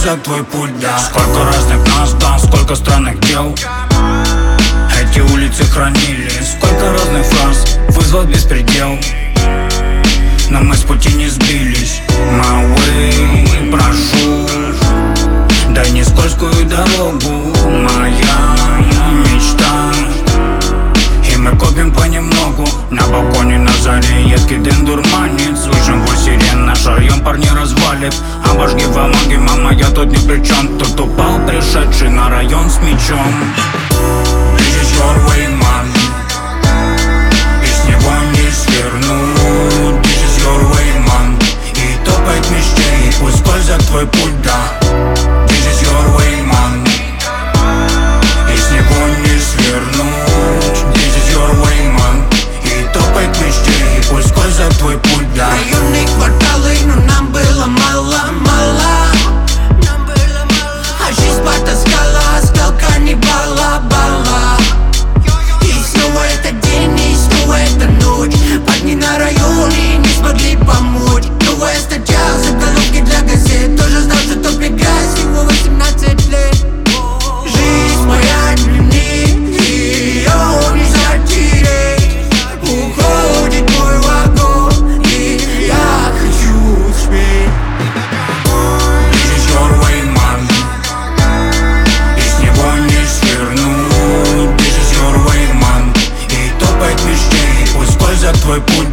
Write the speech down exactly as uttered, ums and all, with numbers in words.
скользят твой путь, да. Сколько разных нас, да, сколько странных дел эти улицы хранили. Сколько разных фраз вызвал беспредел, но мы с пути не сбились. My way, прошу, дай не скользкую дорогу. Моя мечта, и мы копим понемногу. На балконе на заре едкий дым дурманит. Слышим вой сирен, наш район парни развалит. Обожги в амаге, мама, я тут ни при чем. Тут упал пришедший на район с мечом. This is your way, man, и с него не свернуть. This is your way, man, и топает мечте, и пусть скользят твой путь, да. This is your way, man, и с него не свернуть. This is your way, man, и топает мечте, и пусть скользят твой путь, да. Районные кварталы, но нам было мало-мало. А жизнь потаскала, скал каннибала, бала. И снова этот день, и снова эта ночь. Парни на районе не смогли помочь. Новая статья, заголовки для газет. Тоже знал, что топит газ, ему восемнадцать лет. Жизнь моя дневник, ее нельзя тереть. Уходит мой вагон, и я хочу успеть. This is your way, man, и с него не свернуть. This is your way, man, и топает мечте, и пусть скользят твой путь.